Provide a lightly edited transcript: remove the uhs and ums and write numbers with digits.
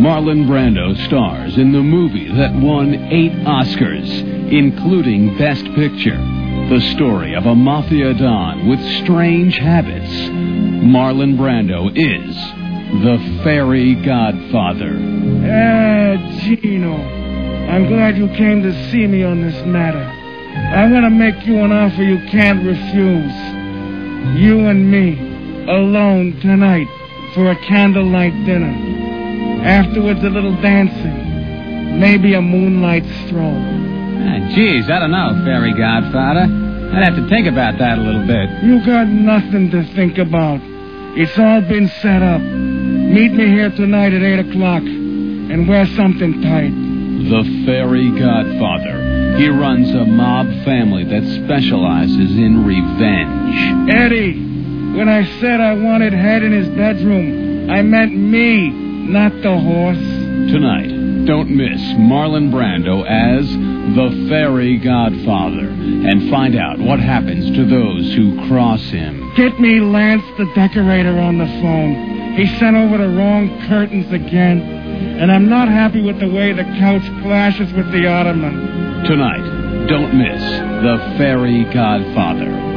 Marlon Brando stars in the movie that won 8 Oscars, including Best Picture. The story of a mafia don with strange habits. Marlon Brando is the Fairy Godfather. Gino, I'm glad you came to see me on this matter. I want to make you an offer you can't refuse. You and me, alone tonight, for a candlelight dinner. Afterwards, a little dancing. Maybe a moonlight stroll. Geez, I don't know, Fairy Godfather. I'd have to think about that a little bit. You got nothing to think about. It's all been set up. Meet me here tonight at 8 o'clock and wear something tight. The Fairy Godfather. He runs a mob family that specializes in revenge. Eddie, when I said I wanted Head in his bedroom, I meant me, not the horse. Tonight, don't miss Marlon Brando as the Fairy Godfather and find out what happens to those who cross him. Get me Lance the decorator on the phone. He sent over the wrong curtains again, and I'm not happy with the way the couch clashes with the ottoman. Tonight, don't miss the Fairy Godfather.